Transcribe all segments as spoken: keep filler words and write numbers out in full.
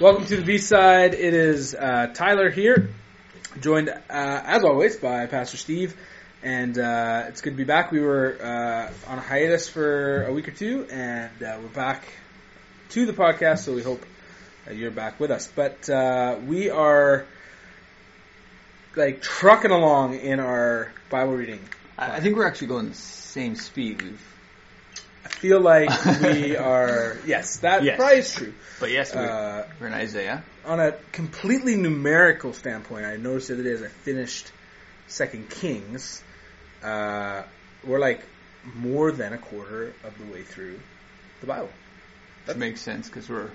Welcome to the B-Side. It is uh, Tyler here, joined uh, as always by Pastor Steve, and uh, it's good to be back. We were uh, on a hiatus for a week or two, and uh, we're back to the podcast, so we hope that you're back with us. But uh, we are like trucking along in our Bible reading. I think we're actually going the same speed. We've I feel like we are, yes, that yes. probably is true. But yes, we're, uh, we're in Isaiah. On a completely numerical standpoint, I noticed the other day as I finished Second Kings, uh, we're like more than a quarter of the way through the Bible. That makes sense because we're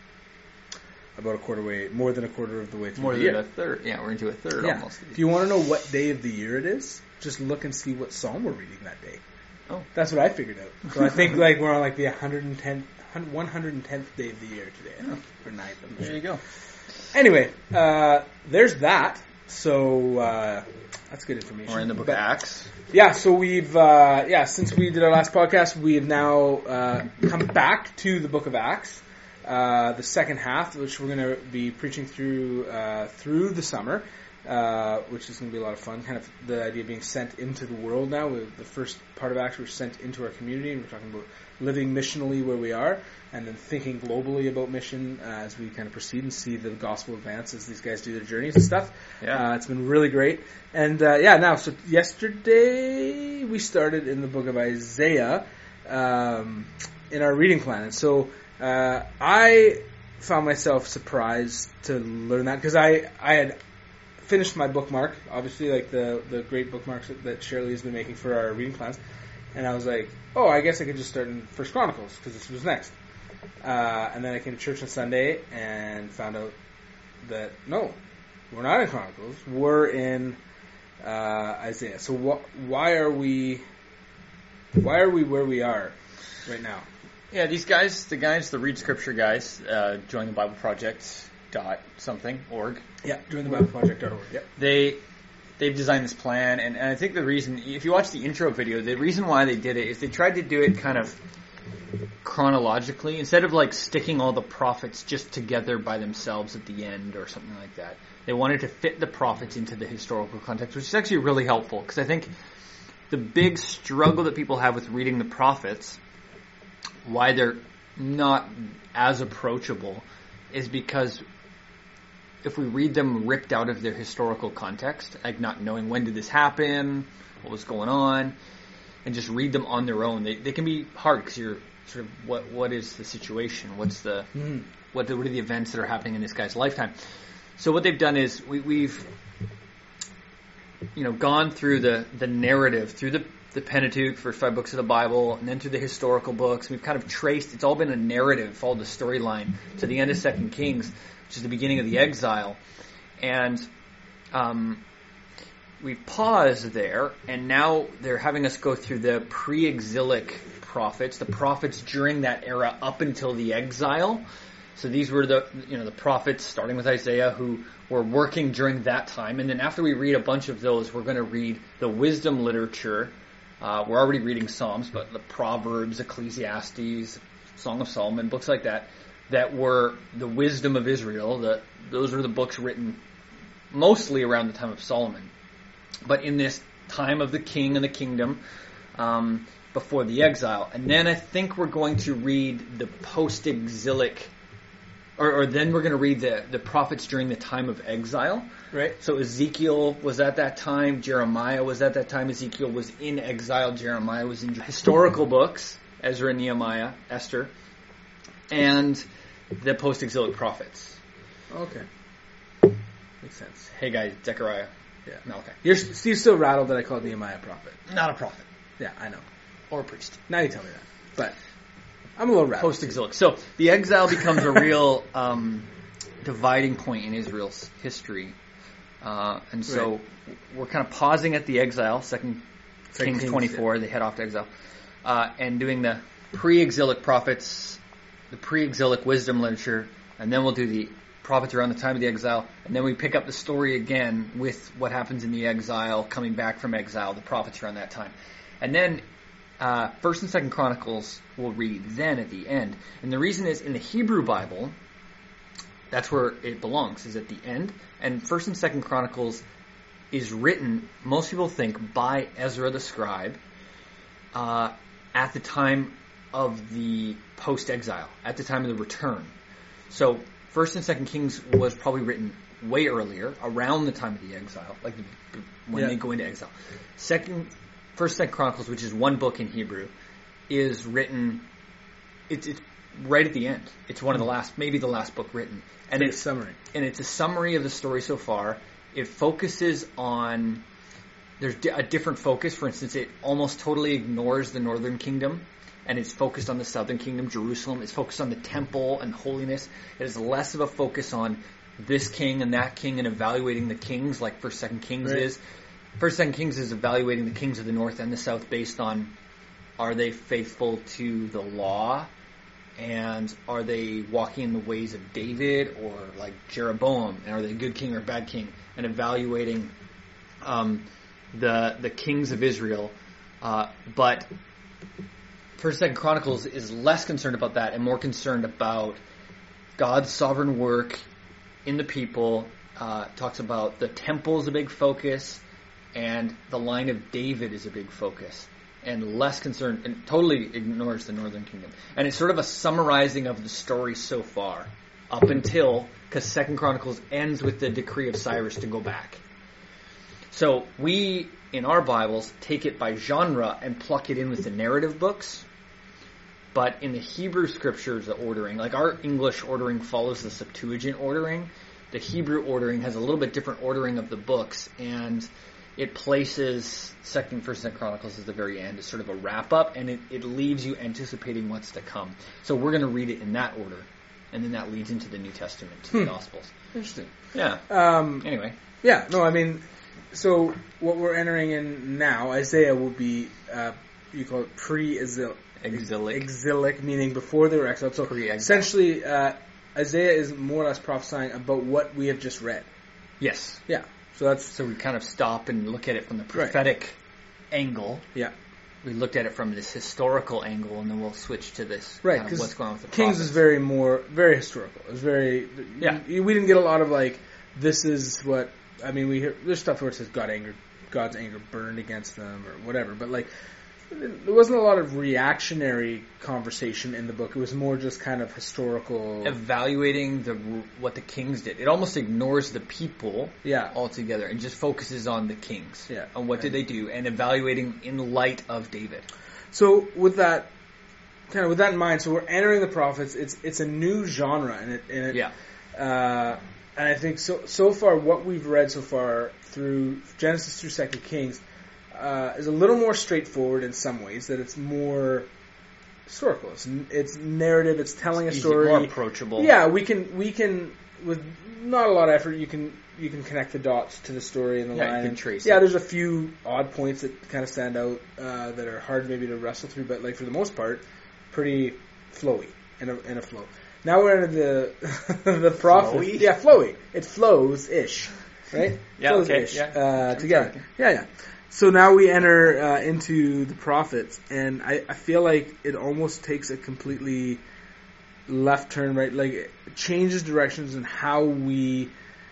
about a quarter way, more than a quarter of the way through more the than year. a third. Yeah, we're into a third Yeah. almost. If you want to know what day of the year it is, just look and see what psalm we're reading that day. Oh, that's what I figured out. So I think like we're on like the one hundred tenth, one hundred tenth day of the year today, oh. or ninth. I'm There sure. you go. Anyway, uh, there's that. So uh, that's good information. We're in the book but, of Acts. Yeah. So we've uh, yeah since we did our last podcast, we have now uh, come back to the book of Acts, uh, the second half, which we're going to be preaching through uh, through the summer. Uh, which is going to be a lot of fun. Kind of the idea of being sent into the world now. We, the first part of Acts, we're sent into our community, and we're talking about living missionally where we are, and then thinking globally about mission uh, as we kind of proceed and see the gospel advance as these guys do their journeys and stuff. Yeah. Uh, it's been really great. And uh, yeah, now, so yesterday we started in the book of Isaiah um, in our reading plan. And so uh, I found myself surprised to learn that because I, I had finished my bookmark, obviously, like the, the great bookmarks that, that Shirley has been making for our reading plans. And I was like, oh, I guess I could just start in First Chronicles, because this was next. Uh, and then I came to church on Sunday and found out that, no, we're not in Chronicles. We're in uh, Isaiah. So wh- why are we why are we where we are right now? Yeah, these guys, the guys, the Read Scripture guys, uh, join the Bible Project dot something org. Yeah, join the Bible Project dot org. Yeah. They they've designed this plan, and, and I think the reason, if you watch the intro video, the reason why they did it is they tried to do it kind of chronologically instead of like sticking all the prophets just together by themselves at the end or something like that. They wanted to fit the prophets into the historical context, which is actually really helpful because I think the big struggle that people have with reading the prophets, why they're not as approachable, is because if we read them ripped out of their historical context, like not knowing when did this happen, what was going on, and just read them on their own, they they can be hard because you're sort of what what is the situation, what's the mm. what what are the events that are happening in this guy's lifetime. So what they've done is we, we've you know gone through the the narrative through the the Pentateuch, first five books of the Bible, and then through the historical books. We've kind of traced, it's all been a narrative, followed the storyline to the end of Second Kings, which is the beginning of the exile. And um, we paused there, and now they're having us go through the pre-exilic prophets, the prophets during that era up until the exile. So these were the you know the prophets, starting with Isaiah, who were working during that time. And then after we read a bunch of those, we're going to read the wisdom literature. Uh, we're already reading Psalms, but the Proverbs, Ecclesiastes, Song of Solomon, books like that, that were the wisdom of Israel. The, those were the books written mostly around the time of Solomon. But in this time of the king and the kingdom, um, before the exile. And then I think we're going to read the post-exilic, or, or then we're going to read the, the prophets during the time of exile. Right. So Ezekiel was at that time, Jeremiah was at that time, Ezekiel was in exile, Jeremiah was in historical books, Ezra, Nehemiah, Esther, and the post-exilic prophets. Okay. Makes sense. Haggai, Zechariah, Yeah. Malachi. You're Steve's still rattled that I called Nehemiah a prophet. Not a prophet. Yeah, I know. Or a priest. Now you tell me that. But I'm a little rattled. Post-exilic. So the exile becomes a real um, dividing point in Israel's history. Uh, and so right. we're kind of pausing at the exile, Second Kings twenty-four, yeah. They head off to exile, uh, and doing the pre-exilic prophets, the pre-exilic wisdom literature, and then we'll do the prophets around the time of the exile, and then we pick up the story again with what happens in the exile, coming back from exile, the prophets around that time. And then uh, First and Second Chronicles we'll read then at the end. And the reason is, in the Hebrew Bible, That's where it belongs, is at the end. And First and Second Chronicles is written, most people think, by Ezra the scribe uh, at the time of the post-exile, at the time of the return. So First and Second Kings was probably written way earlier, around the time of the exile, like when yeah. they go into exile. Second, First and Second Chronicles, which is one book in Hebrew, is written. It's, it's right at the end. It's one of the last, maybe the last book written, and it's it's a summary. And it's a summary of the story so far. It focuses on. There's a different focus. For instance, it almost totally ignores the northern kingdom, and it's focused on the southern kingdom, Jerusalem. It's focused on the temple and holiness. It is less of a focus on this king and that king and evaluating the kings like First, Second Kings right. is. First, Second Kings is evaluating the kings of the north and the south based on, are they faithful to the law, and are they walking in the ways of David or like Jeroboam, and are they a good king or a bad king, and evaluating um, the the kings of Israel. Uh, but First, Second Chronicles is less concerned about that and more concerned about God's sovereign work in the people. Uh, talks about the temple is a big focus, and the line of David is a big focus, and less concerned, and totally ignores the northern kingdom. And it's sort of a summarizing of the story so far, up until, because Second Chronicles ends with the decree of Cyrus to go back. So we, in our Bibles, take it by genre and pluck it in with the narrative books. But in the Hebrew scriptures, the ordering, like our English ordering follows the Septuagint ordering, the Hebrew ordering has a little bit different ordering of the books, and it places Second, First, Second Chronicles at the very end as sort of a wrap up, and it, it leaves you anticipating what's to come. So we're going to read it in that order, and then that leads into the New Testament, to hmm. the Gospels. Interesting. Yeah. Um, anyway. Yeah. No, I mean, so what we're entering in now, Isaiah will be uh, you call it pre-exilic. Exilic. Exilic, meaning before they were exiled. So Pre-exile. essentially, uh, Isaiah is more or less prophesying about what we have just read. Yes. Yeah. So that's so we kind of stop and look at it from the prophetic right. angle. Yeah. We looked at it from this historical angle, and then we'll switch to this right, kind of what's going on with the Kings prophets. is very more very historical. It's very yeah. We didn't get a lot of like this is what I mean. We hear there's stuff where it says God anger, God's anger burned against them or whatever, but like. There wasn't a lot of reactionary conversation in the book. It was more just kind of historical... Evaluating the what the kings did. It almost ignores the people yeah. altogether and just focuses on the kings. Yeah. On what and, did they do, and evaluating in light of David. So with that kind of with that in mind, so we're entering the prophets. It's it's a new genre, and it, and it yeah. Uh, and I think so so far what we've read so far through Genesis through Second Kings. Uh, is a little more straightforward in some ways. That it's more historical. It's, it's narrative. It's telling it's a easy, story. More approachable. Yeah, we can we can with not a lot of effort. You can you can connect the dots to the story and the yeah, line. You can trace yeah, it. There's a few odd points that kind of stand out uh, that are hard maybe to wrestle through, but like for the most part, pretty flowy in a in a flow. Now we're into the the prophet. Flowy? Yeah, flowy. It flows ish, right? Yeah, flows okay. ish, Yeah. uh, together. Yeah, yeah. So now we enter uh, into the prophets, and I, I feel like it almost takes a completely left turn, right? Like it changes directions in how we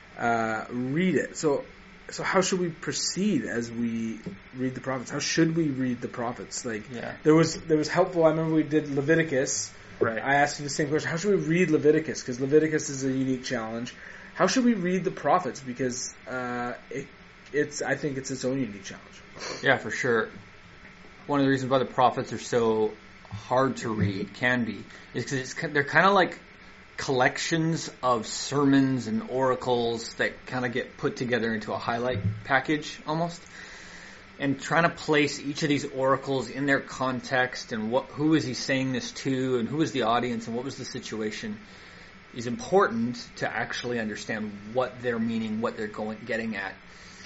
uh, read it. So, so how should we proceed as we read the prophets? How should we read the prophets? Like yeah. there was there was helpful. I remember we did Leviticus. Right. I asked you the same question. How should we read Leviticus? Because Leviticus is a unique challenge. How should we read the prophets? Because uh, it, it's I think it's its own unique challenge. Yeah, for sure. One of the reasons why the prophets are so hard to read, can be, is because they're kind of like collections of sermons and oracles that kind of get put together into a highlight package almost. And trying to place each of these oracles in their context and what, who is he saying this to and who is the audience and what was the situation is important to actually understand what they're meaning, what they're going getting at.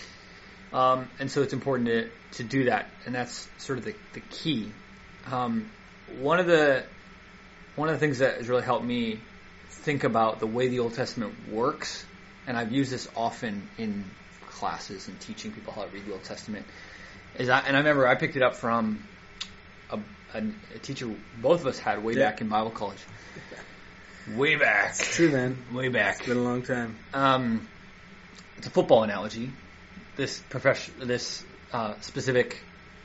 Um, and so it's important to, to do that, and that's sort of the, the key. Um, one of the one of the things that has really helped me think about the way the Old Testament works, and I've used this often in classes and teaching people how to read the Old Testament, is I, and I remember I picked it up from a, a, a teacher both of us had way yeah. back in Bible college. Way back. It's true, man. Way back. It's been a long time. Um, it's a football analogy. This profession, this uh, specific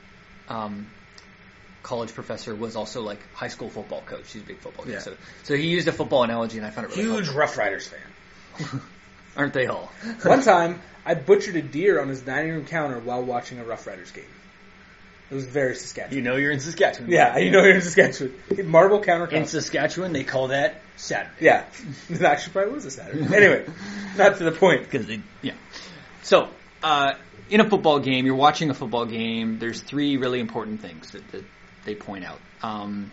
um, college professor was also like high school football coach. He's a big football coach. Yeah. So, so he used a football analogy, and I found it really Huge helpful. Rough Riders fan. Aren't they all? One time, I butchered a deer on his dining room counter while watching a Rough Riders game. It was very Saskatchewan. You know you're in Saskatchewan. Yeah, you know you're in Saskatchewan. Marble counter. In Saskatchewan, they call that Saturday. Yeah, it actually probably was a Saturday. Anyway, not to the point. Because they, yeah. So, uh, in a football game, you're watching a football game. There's three really important things that, that they point out. Um,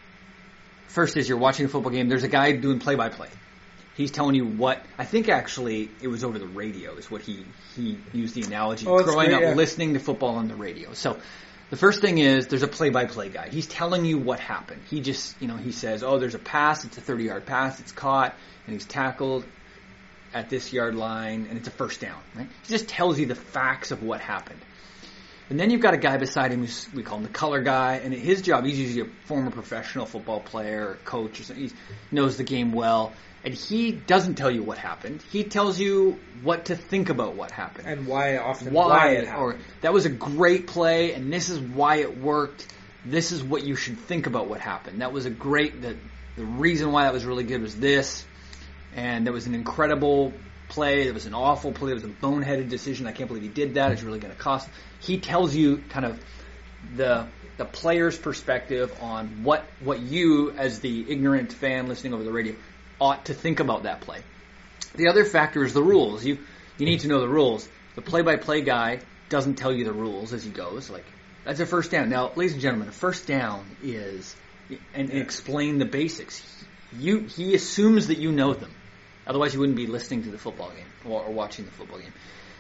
first is you're watching a football game. There's a guy doing play-by-play. He's telling you what, I think actually it was over the radio is what he, he used the analogy. Oh, growing great, up yeah. listening to football on the radio. So the first thing is there's a play-by-play guy. He's telling you what happened. He just, you know, he says, oh, there's a pass. It's a thirty-yard pass. It's caught and he's tackled at this yard line and it's a first down, right? He just tells you the facts of what happened. And then you've got a guy beside him who's, we call him the color guy, and his job, he's usually a former professional football player or coach or something. He knows the game well. And he doesn't tell you what happened. He tells you what to think about what happened. And why often why, why it happened. Or that was a great play, and this is why it worked. This is what you should think about what happened. That was a great, the, the reason why that was really good was this. And there was an incredible play. There was an awful play. It was a boneheaded decision. I can't believe he did that. It's really going to cost. He tells you kind of the the player's perspective on what what you, as the ignorant fan listening over the radio, ought to think about that play. The other factor is the rules. You you need to know the rules. The play-by-play guy doesn't tell you the rules as he goes. Like, that's a first down. Now, ladies and gentlemen, a first down is, and, and explain the basics. You He assumes that you know them. Otherwise, you wouldn't be listening to the football game or, or watching the football game.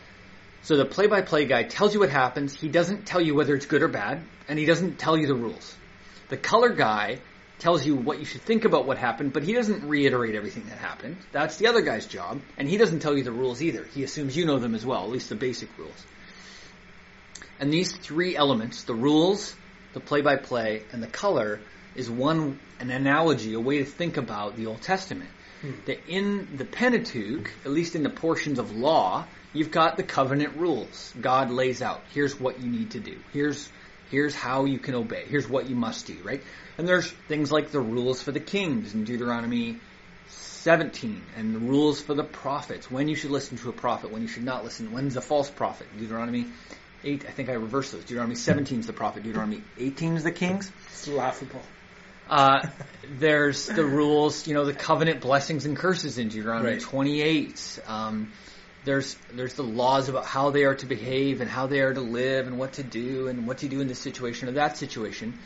So the play-by-play guy tells you what happens. He doesn't tell you whether it's good or bad, and he doesn't tell you the rules. The color guy tells you what you should think about what happened, but he doesn't reiterate everything that happened. That's the other guy's job, and he doesn't tell you the rules either. He assumes you know them as well, at least the basic rules. And these three elements, the rules, the play-by-play, and the color, is one an analogy, a way to think about the Old Testament. Hmm. That in the Pentateuch, at least in the portions of law, you've got the covenant rules. God lays out, here's what you need to do. Here's here's how you can obey. Here's what you must do, right? And there's things like the rules for the kings in Deuteronomy seventeen, and the rules for the prophets, when you should listen to a prophet, when you should not listen, when's a false prophet. Deuteronomy eight, I think I reversed those. Deuteronomy seventeen is the prophet, Deuteronomy eighteen is the kings. It's laughable. Uh, there's the rules, you know, the covenant blessings and curses in Deuteronomy Right. twenty-eight. Um, there's there's the laws about how they are to behave and how they are to live and what to do and what to do in this situation or that situation.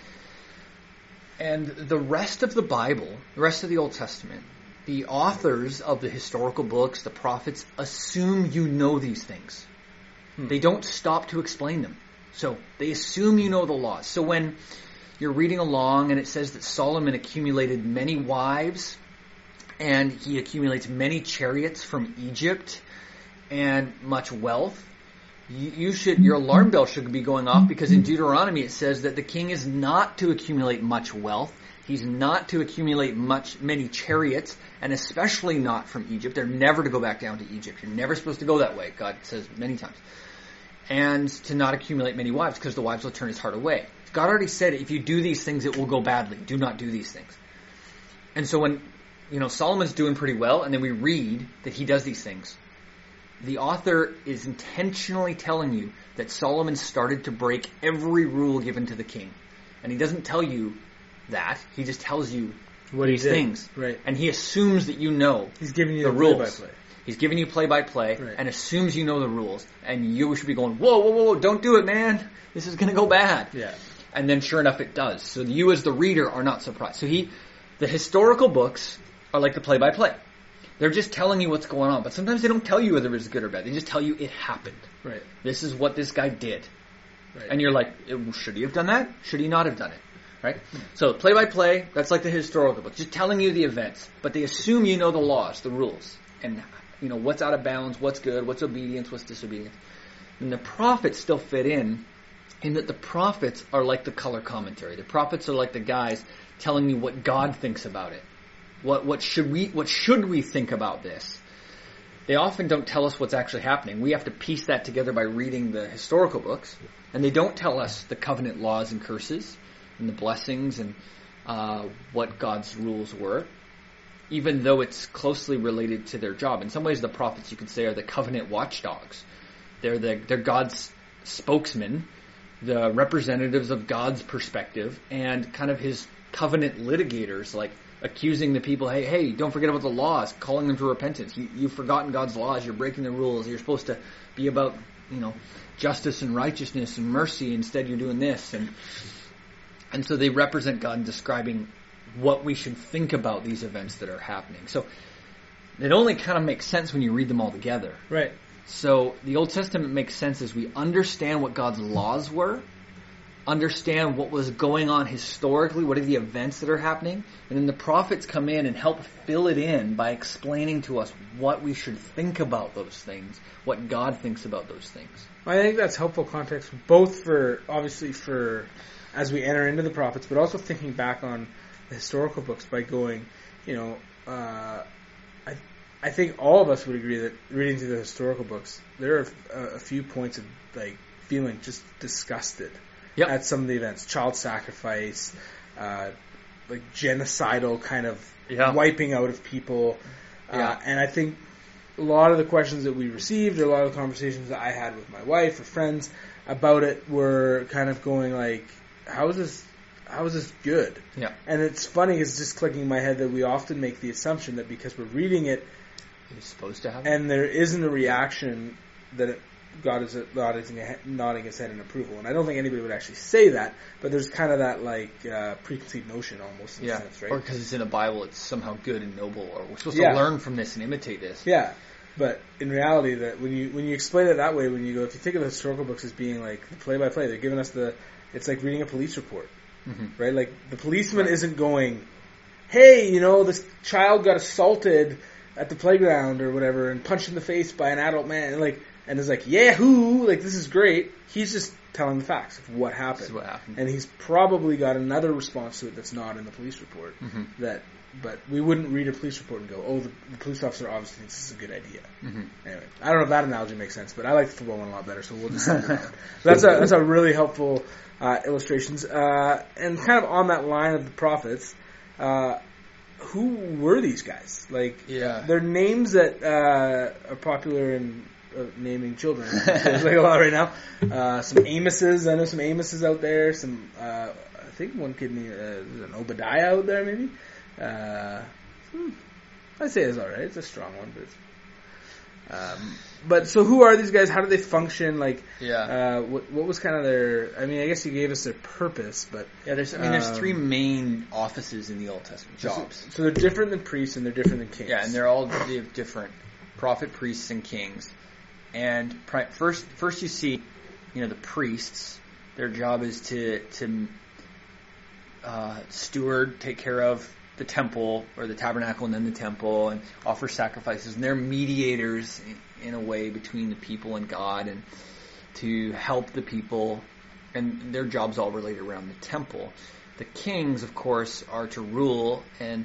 And the rest of the Bible, the rest of the Old Testament, the authors of the historical books, the prophets, assume you know these things. Hmm. They don't stop to explain them. So they assume you know the laws. So when you're reading along and it says that Solomon accumulated many wives and he accumulates many chariots from Egypt and much wealth, you, you should, your alarm bell should be going off, because in Deuteronomy it says that the king is not to accumulate much wealth. He's not to accumulate much, many chariots, and especially not from Egypt. They're never to go back down to Egypt. You're never supposed to go that way, God says many times. And to not accumulate many wives, because the wives will turn his heart away. God already said, if you do these things, it will go badly. Do not do these things. And so when, you know, Solomon's doing pretty well, and then we read that he does these things, the author is intentionally telling you that Solomon started to break every rule given to the king. And he doesn't tell you that. He just tells you what these he did. things. Right. And he assumes that you know He's giving you the, the rules. play-by-play. He's giving you play-by-play Right. and assumes you know the rules. And you should be going, whoa, whoa, whoa, whoa, don't do it, man. This is going to go bad. Yeah. And then sure enough it does. So you as the reader are not surprised. So he, the historical books are like the play-by-play. They're just telling you what's going on. But sometimes they don't tell you whether it's good or bad. They just tell you it happened. Right. This is what this guy did. Right. And you're like, should he have done that? Should he not have done it? Right? So play-by-play, that's like the historical book. Just telling you the events. But they assume you know the laws, the rules. And, you know, what's out of bounds, what's good, what's obedience, what's disobedience. And the prophets still fit in, in that the prophets are like the color commentary. The prophets are like the guys telling you what God thinks about it. what what should we what should we think about this? They often don't tell us what's actually happening. We have to piece that together by reading the historical books, and they don't tell us the covenant laws and curses and the blessings and uh, what God's rules were, even though it's closely related to their job. In some ways, the prophets, you could say, are the covenant watchdogs. They're the they're God's spokesmen, the representatives of God's perspective, and kind of his covenant litigators, like accusing the people, hey, hey, don't forget about the laws, calling them to repentance. You, you've forgotten God's laws. You're breaking the rules. You're supposed to be about, you know, justice and righteousness and mercy. Instead, you're doing this. And and so they represent God in describing what we should think about these events that are happening. So it only kind of makes sense when you read them all together. Right. So the Old Testament makes sense as we understand what God's laws were, understand what was going on historically, what are the events that are happening, and then the prophets come in and help fill it in by explaining to us what we should think about those things, what God thinks about those things. I think that's helpful context, both for, obviously, for as we enter into the prophets, but also thinking back on the historical books by going, you know, uh, I I think all of us would agree that reading through the historical books, there are a, a few points of, like, feeling just disgusted. Yep. At some of the events, child sacrifice, uh, like genocidal kind of yeah. wiping out of people. Yeah. Uh, and I think a lot of the questions that we received, or a lot of the conversations that I had with my wife or friends about it were kind of going like, how is this, how is this good? Yeah. And it's funny, it's just clicking in my head that we often make the assumption that because we're reading it, it's supposed to happen, and there isn't a reaction that it, God is nodding, nodding his head in approval. And I don't think anybody would actually say that, but there's kind of that, like, uh, preconceived notion almost in yeah. a sense, right? Or because it's in the Bible, it's somehow good and noble, or we're supposed yeah. to learn from this and imitate this. Yeah. But in reality, that when you when you explain it that way, when you go, if you think of the historical books as being like the play-by-play, they're giving us the, it's like reading a police report, mm-hmm. right? Like, the policeman right. isn't going, hey, you know, this child got assaulted at the playground or whatever and punched in the face by an adult man, like, and is like, yahoo, like, this is great. He's just telling the facts of what happened. This is what happened. And he's probably got another response to it that's not in the police report. Mm-hmm. That, but we wouldn't read a police report and go, oh, the, the police officer obviously thinks this is a good idea. Mm-hmm. Anyway, I don't know if that analogy makes sense, but I like the football one a lot better, so we'll just send it out. That's a, that's a really helpful uh, illustrations. Uh, and kind of on that line of the prophets, uh, who were these guys? Like, yeah. they're names that uh, are popular in uh, naming children. There's like a lot right now. Uh, some Amoses. I know some Amoses out there. Some, uh, I think one kid named uh, an Obadiah out there, maybe. Uh, hmm, I'd say it's all right. It's a strong one, but. It's, um, but so who are these guys? How do they function? Like, yeah. Uh, what, what was kind of their? I mean, I guess you gave us their purpose, but yeah. There's, I mean, there's um, three main offices in the Old Testament, jobs. So, so they're different than priests and they're different than kings. Yeah, and they're all they have different prophet, priests, and kings. And pri- first, first you see, you know, the priests. Their job is to to uh, steward, take care of the temple or the tabernacle and then the temple and offer sacrifices, and they're mediators in, in a way between the people and God, and to help the people, and their jobs all relate around the temple. The kings, of course, are to rule, and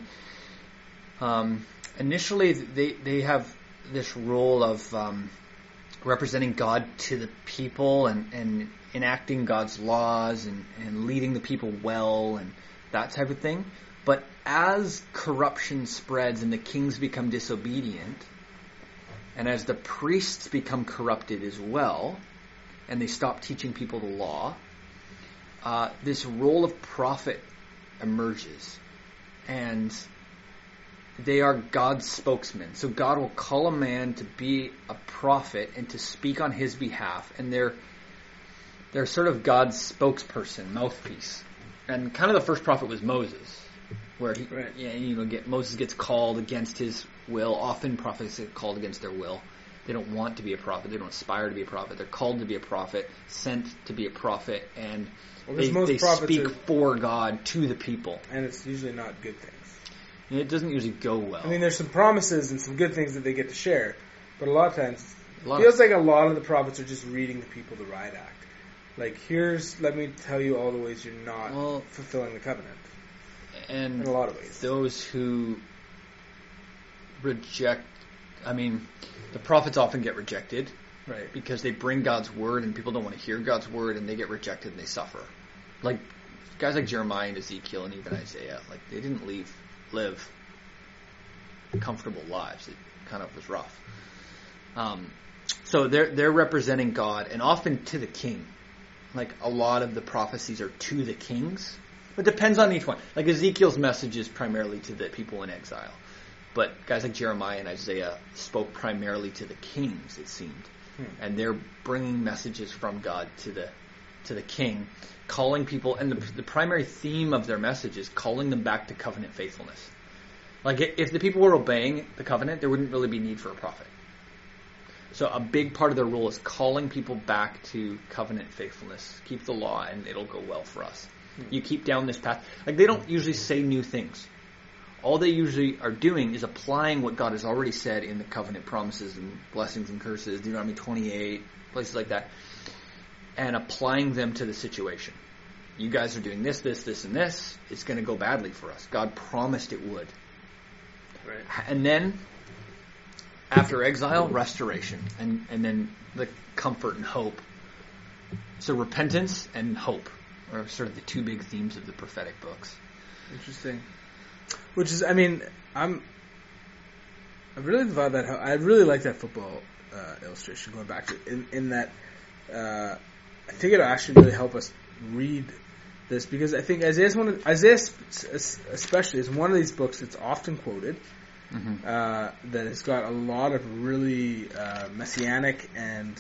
um, initially they they have this role of um, representing God to the people and, and enacting God's laws and, and leading the people well and that type of thing. But as corruption spreads and the kings become disobedient, and as the priests become corrupted as well, and they stop teaching people the law, uh, this role of prophet emerges. And they are God's spokesmen. So God will call a man to be a prophet and to speak on his behalf. And they're, they're sort of God's spokesperson, mouthpiece. And kind of the first prophet was Moses. Where he, right. yeah, you know, get, Moses gets called against his will. Often prophets get called against their will. They don't want to be a prophet. They don't aspire to be a prophet. They're called to be a prophet, sent to be a prophet, and well, they, most they speak are, for God to the people. And it's usually not good things. And it doesn't usually go well. I mean, there's some promises and some good things that they get to share, but a lot of times a lot it feels of, like a lot of the prophets are just reading the people the riot act. Like, here's, let me tell you all the ways you're not well, fulfilling the covenant. And in a lot of ways. Those who reject. I mean, the prophets often get rejected, right? Because they bring God's word, and people don't want to hear God's word, and they get rejected and they suffer. Like guys like Jeremiah and Ezekiel and even Isaiah, like they didn't leave live comfortable lives. It kind of was rough. Um, so they're they're representing God, and often to the king. Like a lot of the prophecies are to the kings. It depends on each one. Like Ezekiel's message is primarily to the people in exile. But guys like Jeremiah and Isaiah spoke primarily to the kings, it seemed. Hmm. And they're bringing messages from God to the to the king, calling people, and the, the primary theme of their message is calling them back to covenant faithfulness. Like if the people were obeying the covenant, there wouldn't really be need for a prophet. So a big part of their role is calling people back to covenant faithfulness. Keep the law and it'll go well for us. Hmm. You keep down this path. Like they don't usually say new things. All they usually are doing is applying what God has already said in the covenant promises and blessings and curses, Deuteronomy twenty-eight, places like that, and applying them to the situation. You guys are doing this, this, this, and this. It's going to go badly for us. God promised it would. Right. And then, after exile, restoration. And, and then the comfort and hope. So repentance and hope are sort of the two big themes of the prophetic books. Interesting. Which is, I mean, I'm, I really thought that, I really like that football uh, illustration going back to, in, in that, uh, I think it'll actually really help us read this because I think Isaiah's one of, Isaiah especially is one of these books that's often quoted, mm-hmm. uh, that has got a lot of really uh, messianic and,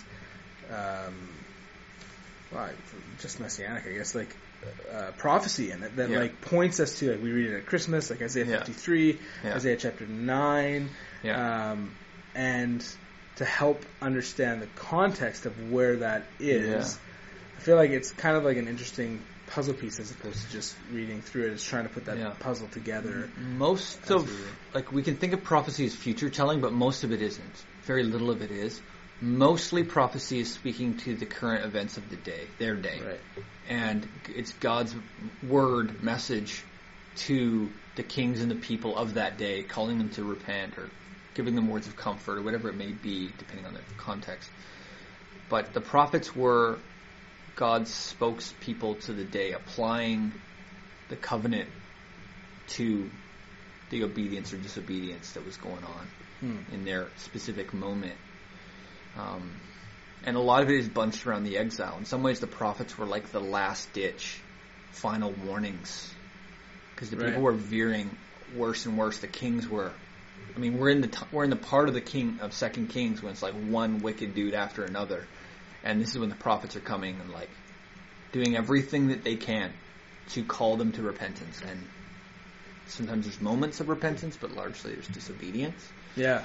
um, well, just messianic, I guess, like, Uh, prophecy in it that yeah. like points us to, like we read it at Christmas, like Isaiah yeah. fifty-three, yeah. Isaiah chapter nine, yeah. um, and to help understand the context of where that is, yeah. I feel like it's kind of like an interesting puzzle piece as opposed to just reading through it. It's trying to put that yeah. puzzle together. Most of, like we can think of prophecy as future telling, but most of it isn't. Very little of it is. Mostly prophecy is speaking to the current events of the day, their day. Right. And it's God's word message to the kings and the people of that day, calling them to repent or giving them words of comfort or whatever it may be, depending on the context. But the prophets were God's spokespeople to the day, applying the covenant to the obedience or disobedience that was going on hmm. in their specific moment. Um, and a lot of it is bunched around the exile. In some ways, the prophets were like the last-ditch final warnings, because the right. people were veering worse and worse. The kings were. I mean, we're in the t- we're in the part of the king of Second Kings when it's like one wicked dude after another, and this is when the prophets are coming and like doing everything that they can to call them to repentance. And sometimes there's moments of repentance, but largely there's disobedience. Yeah.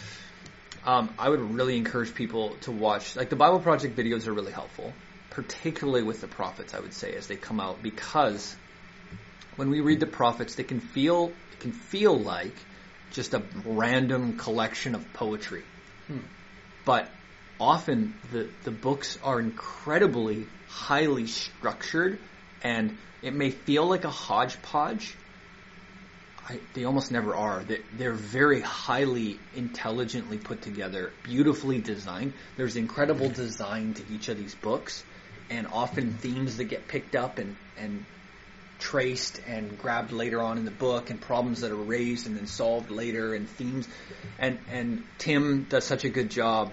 Um, I would really encourage people to watch, like the Bible Project videos are really helpful, particularly with the prophets, I would say, as they come out, because when we read the prophets, they can feel, it can feel like just a random collection of poetry. Hmm. But often the, the books are incredibly highly structured, and it may feel like a hodgepodge. I, they almost never are. They're, they're very highly intelligently put together, beautifully designed. There's incredible design to each of these books, and often themes that get picked up and, and traced and grabbed later on in the book, and problems that are raised and then solved later, and themes. And, and Tim does such a good job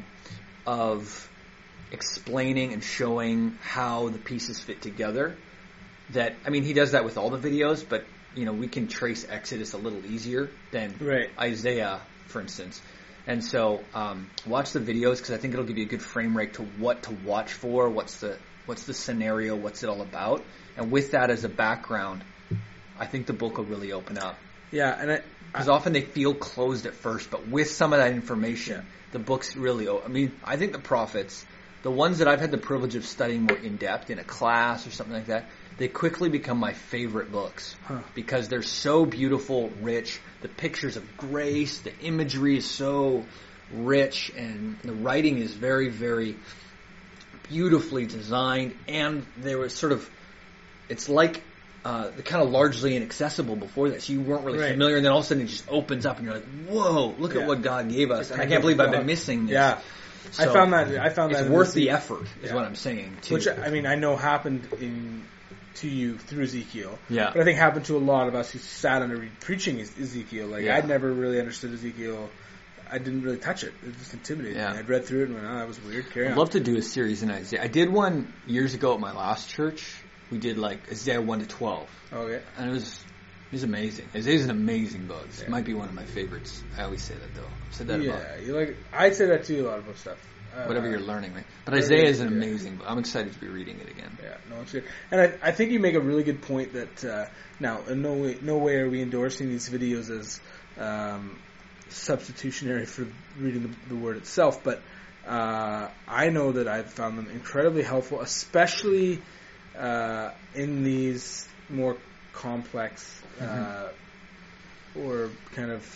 of explaining and showing how the pieces fit together that, I mean, he does that with all the videos, but you know, we can trace Exodus a little easier than right. Isaiah, for instance. And so, um, watch the videos, because I think it'll give you a good frame rate to what to watch for, what's the what's the scenario, what's it all about. And with that as a background, I think the book will really open up. Yeah, and I... Because often they feel closed at first, but with some of that information, yeah. the book's really... I mean, I think the prophets, the ones that I've had the privilege of studying more in-depth in a class or something like that, they quickly become my favorite books huh. because they're so beautiful, rich. The pictures of grace, the imagery is so rich, and the writing is very, very beautifully designed. And there was sort of, it's like uh, kind of largely inaccessible before that. So you weren't really Right. familiar, and then all of a sudden it just opens up, and you're like, "Whoa! Look Yeah. at what God gave us!" It's And I kind can't of believe I've been God. missing this. Yeah, I So found that. I found that it's in worth this- the effort, is Yeah. what I'm saying. Too. Which I mean, I know happened in to you through Ezekiel. Yeah. But I think happened to a lot of us who sat under preaching Ez- Ezekiel. Like Yeah. I'd never really understood Ezekiel. I didn't really touch it. It was just intimidating. Yeah. me. I'd read through it and went, "Oh, that was weird." Carry I'd on. love to do a series in Isaiah. I did one years ago at my last church. We did like Isaiah one to twelve, Okay. and it was it was amazing. Isaiah's an amazing book. It Yeah. might be one of my favorites. I always say that though. I've said that Yeah, about you like. I'd say that too. A lot about stuff. Uh, whatever you're learning, right? But whatever Isaiah you- is an yeah. amazing book. I'm excited to be reading it again. Yeah, no, it's good. And I, I think you make a really good point that uh, now, in no way, no way are we endorsing these videos as um, substitutionary for reading the, the word itself, but uh, I know that I've found them incredibly helpful, especially uh, in these more complex uh, or kind of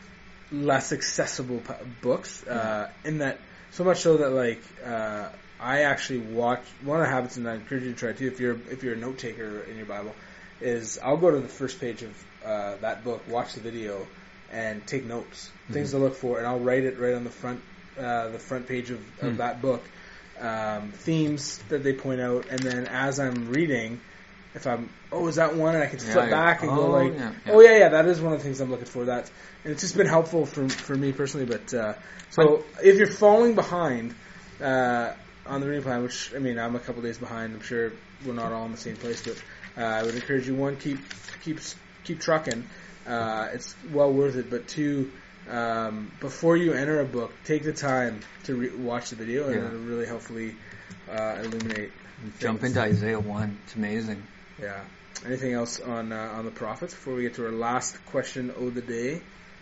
less accessible p- books. Uh, in that, so much so that like uh, I actually watch one of the habits, and I encourage you to try too. If you're if you're a note taker in your Bible, is I'll go to the first page of uh, that book, watch the video, and take notes, things Mm-hmm. to look for, and I'll write it right on the front uh, the front page of, of Hmm. that book, um, themes that they point out, and then as I'm reading, if I'm oh is that one, and I can Yeah, flip yeah. back and go Oh, like yeah, yeah. oh yeah yeah that is one of the things I'm looking for. That and it's just been helpful for for me personally. But uh, so if you're falling behind uh, on the reading plan, which I mean I'm a couple days behind, I'm sure we're not all in the same place, but uh, I would encourage you, one, keep keep keep trucking. Uh, it's well worth it. But two, um, before you enter a book, take the time to re- watch the video, and Yeah. it'll really hopefully uh, illuminate. Jump things. into Isaiah one. It's amazing. Yeah. Anything else on uh, on the prophets before we get to our last question of the day?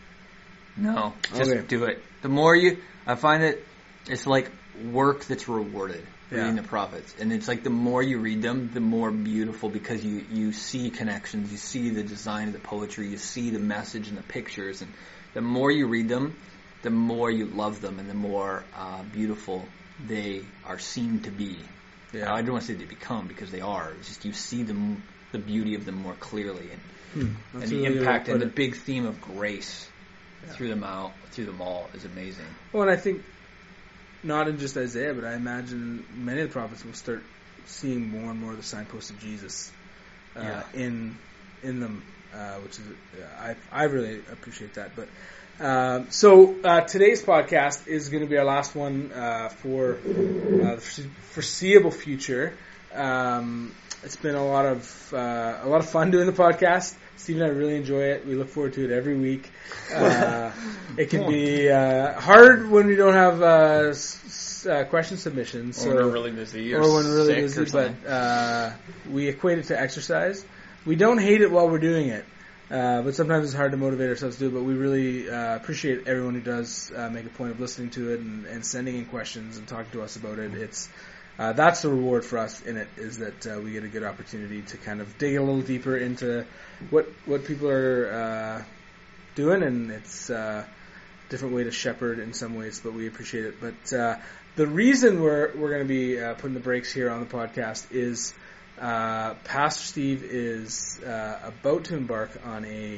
No, just Okay. do it. The more you, I find it, it's like work that's rewarded. Yeah. Reading the prophets, and it's like the more you read them, the more beautiful, because you you see connections, you see the design of the poetry, you see the message and the pictures, and the more you read them, the more you love them, and the more uh, beautiful they are seen to be. Yeah. I don't want to say they become, because they are. It's just you see them, the beauty of them more clearly, and, Hmm. and That's the a really good impact way to and put the it. big theme of grace Yeah. through them out, through them all is amazing. Well, and I think not in just Isaiah, but I imagine many of the prophets will start seeing more and more of the signposts of Jesus uh, Yeah. in in them, uh, which is uh, I I really appreciate that. But um, so uh, today's podcast is going to be our last one uh, for uh, the foreseeable future. Um, it's been a lot of uh, a lot of fun doing the podcast. Steve and I really enjoy it. We look forward to it every week. Uh, it can be uh, hard when we don't have uh, s- uh, question submissions. So, or when we're really busy, or, or when we're really sick busy, or something. but uh, we equate it to exercise. We don't hate it while we're doing it, uh, but sometimes it's hard to motivate ourselves to do it. But we really uh, appreciate everyone who does uh, make a point of listening to it and, and sending in questions and talking to us about it. It's uh, that's the reward for us in it, is that uh, we get a good opportunity to kind of dig a little deeper into what what people are uh, doing, and it's uh, a different way to shepherd in some ways, but we appreciate it. But uh, the reason we're we're going to be uh, putting the brakes here on the podcast is uh, Pastor Steve is uh, about to embark on a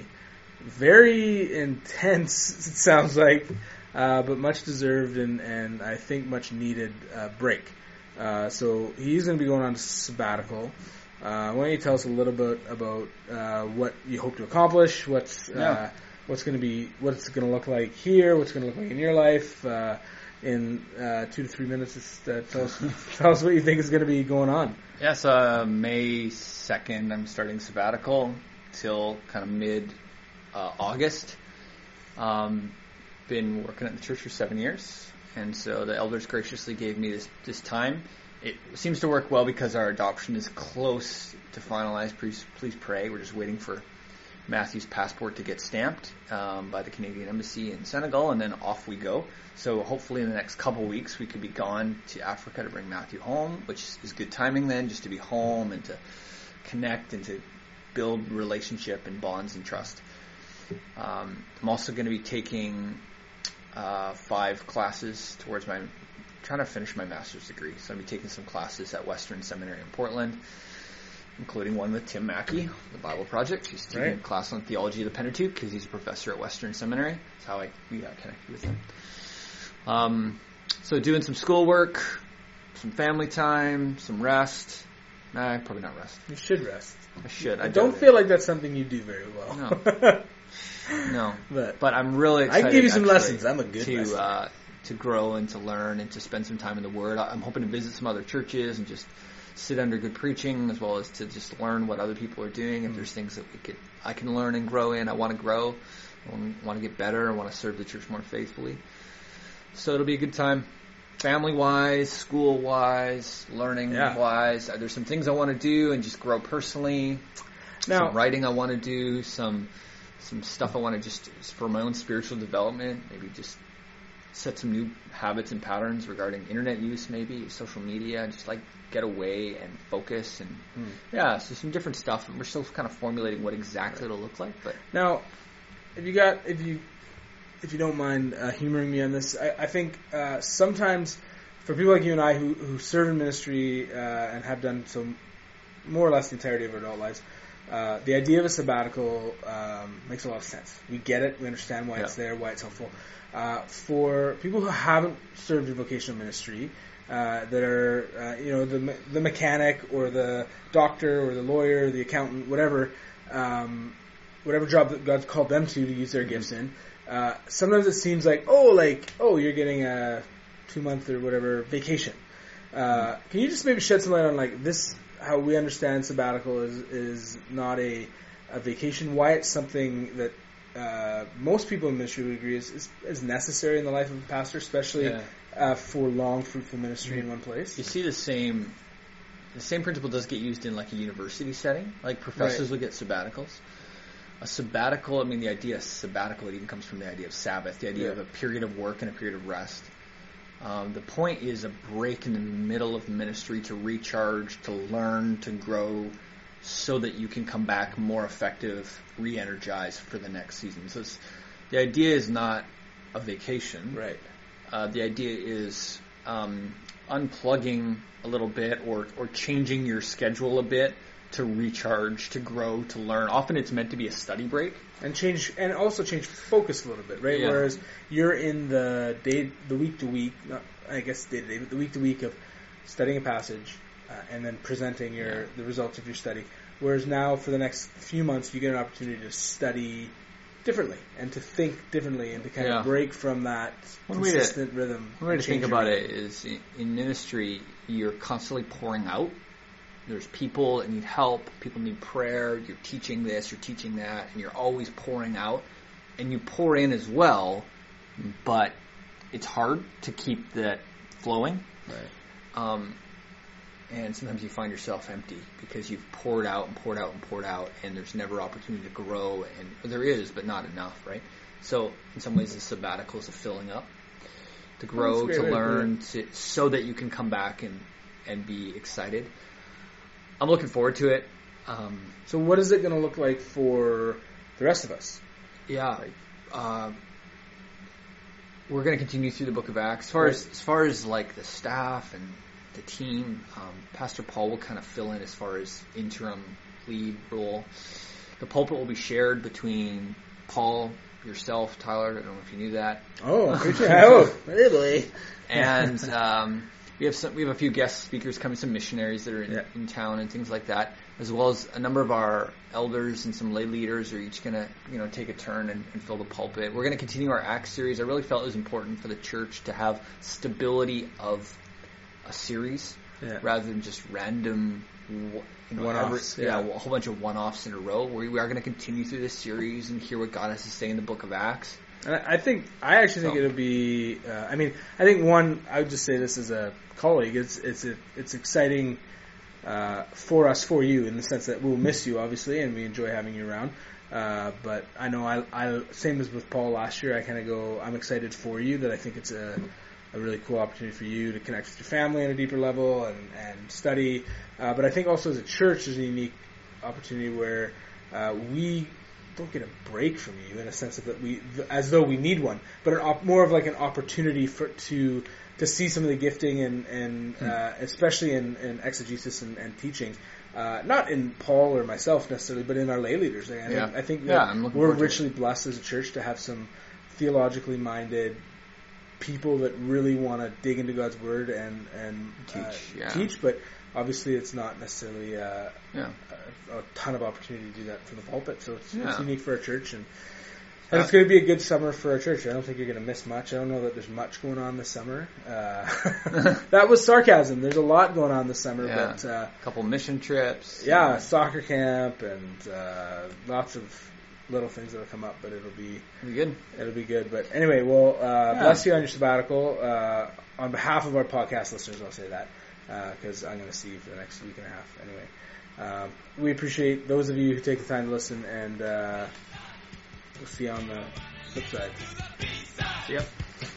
very intense, it sounds like, uh, but much deserved and, and I think much needed uh, break. Uh, so he's going to be going on a sabbatical. Uh, why don't you tell us a little bit about uh, what you hope to accomplish, what's uh, Yeah. what's going to be, what's going to look like here, what's going to look like in your life uh, in uh, two to three minutes. Just, uh, tell us tell us what you think is going to be going on. Yes, uh, May second, I'm starting sabbatical till kind of mid uh, August. Um, been working at the church for seven years, and so the elders graciously gave me this this time. It seems to work well because our adoption is close to finalized. Please, please pray. We're just waiting for Matthew's passport to get stamped um, by the Canadian Embassy in Senegal, and then off we go. So hopefully in the next couple weeks we could be gone to Africa to bring Matthew home, which is good timing then, just to be home and to connect and to build relationship and bonds and trust. Um, I'm also going to be taking uh, five classes towards my, trying to finish my master's degree. So I'll be taking some classes at Western Seminary in Portland. including one with Tim Mackey, the Bible Project. He's taking Right. a class on theology of the Pentateuch because he's a professor at Western Seminary. That's how I we got connected with him. Um, so doing some schoolwork, some family time, some rest. Nah, probably not rest. You should rest. I should. I, I don't do. feel like that's something you do very well. No. No, but, but I'm really I excited. can give you some actually, lessons. I'm a good to listener. uh, to grow and to learn and to spend some time in the Word. I'm hoping to visit some other churches and just sit under good preaching, as well as to just learn what other people are doing. If there's things that we could, I can learn and grow in. I want to grow. I want to get better. I want to serve the church more faithfully. So it'll be a good time, family-wise, school-wise, learning-wise. Yeah. There's some things I want to do and just grow personally. Now, some writing I want to do. Some some stuff I want to just for my own spiritual development. Maybe just set some new habits and patterns regarding internet use, maybe social media. Just like get away and focus and Hmm. yeah, so some different stuff. And we're still kind of formulating what exactly it'll look like. But Now, if you got, if you, if you don't mind uh, humoring me on this, I, I think uh, sometimes for people like you and I who, who serve in ministry uh, and have done so more or less the entirety of our adult lives, uh, the idea of a sabbatical um, makes a lot of sense. We get it. We understand why Yeah. it's there, why it's helpful. Uh, for people who haven't served in vocational ministry, uh, that are, uh, you know, the me- the mechanic or the doctor or the lawyer, the accountant, whatever, um, whatever job that God's called them to to use their gifts in. Uh, sometimes it seems like, oh, like, oh, you're getting a two month or whatever vacation. Uh, can you just maybe shed some light on like this? How we understand sabbatical is is not a, a vacation. Why it's something that uh, most people in ministry would agree is, is is necessary in the life of a pastor, especially Yeah. uh, for long, fruitful ministry in one place. you see the same the same principle does get used in like a university setting. Like professors Right. will get sabbaticals. A sabbatical, I mean, the idea of sabbatical, it even comes from the idea of Sabbath, the idea Yeah. of a period of work and a period of rest. Um, the point is a break in the middle of ministry to recharge, to learn, to grow, so that you can come back more effective, re-energized for the next season. So it's, the idea is not a vacation. Right. Uh, the idea is um, unplugging a little bit or, or changing your schedule a bit to recharge, to grow, to learn. Often it's meant to be a study break. And change, and also change focus a little bit, right? Yeah. Whereas you're in the day, the week to week, not I guess day to day, but the week to week of studying a passage uh, and then presenting your Yeah. the results of your study. Whereas now, for the next few months, you get an opportunity to study differently and to think differently and to kind Yeah. of break from that One way to- consistent rhythm. One way and to think change your about rhythm. it is in, in ministry, you're constantly pouring out. There's people that need help. People need prayer. You're teaching this, you're teaching that, and you're always pouring out. And you pour in as well, but it's hard to keep that flowing. Right. Um, and sometimes you find yourself empty because you've poured out and poured out and poured out, and there's never opportunity to grow. And or there is, but not enough, right? So in some ways, the sabbatical is a filling up to grow, That's a to great way to put learn, to, so that you can come back and, and be excited. I'm looking forward to it. Um, So, what is it going to look like for the rest of us? yeah, uh, we're going to continue through the Book of Acts. As far Right. as as far as like the staff and the team, um, Pastor Paul will kind of fill in as far as interim lead role. The pulpit will be shared between Paul, yourself, Tyler. I don't know if you knew that. Oh, appreciate oh, really? And um, we have some, we have a few guest speakers coming, some missionaries that are in, Yeah. in town and things like that, as well as a number of our elders and some lay leaders are each going to you know take a turn and, and fill the pulpit. We're going to continue our Acts series. I really felt it was important for the church to have stability of a series Yeah. rather than just random w- you know, One-offs, every- yeah. yeah, a whole bunch of one-offs in a row. We, we are going to continue through this series and hear what God has to say in the Book of Acts. And I I think I actually think So- it'll be. Uh, I mean, I think one. I would just say this as a colleague. It's it's a, it's exciting uh, for us, for you, in the sense that we'll miss you, obviously, and we enjoy having you around. Uh, but I know I, I same as with Paul last year. I kind of go. I'm excited for you. That I think it's a a really cool opportunity for you to connect with your family on a deeper level and and study. Uh, but I think also as a church, there's a unique opportunity where uh, we don't get a break from you in a sense of that we, as though we need one, but an op, more of like an opportunity for to to see some of the gifting and and hmm. uh, especially in, in exegesis and, and teaching, uh, not in Paul or myself necessarily, but in our lay leaders. I, yeah. think, I think yeah, we're richly blessed as a church to have some theologically minded people that really want to dig into God's word and and teach, uh, yeah. teach, but obviously it's not necessarily uh, yeah. a, a ton of opportunity to do that from the pulpit, so it's, yeah. it's unique for our church, and, and uh, it's going to be a good summer for our church. I don't think you're going to miss much. I don't know that there's much going on this summer. Uh, that was sarcasm. There's a lot going on this summer, yeah. but uh, a couple mission trips, yeah, and soccer camp, and uh, lots of little things that'll come up, but it'll be, it'll be good. It'll be good. But anyway, well, uh, yeah. bless you on your sabbatical. Uh, on behalf of our podcast listeners, I'll say that because uh, I'm going to see you for the next week and a half. Anyway, um, we appreciate those of you who take the time to listen, and uh, we'll see you on the flip side. Yep.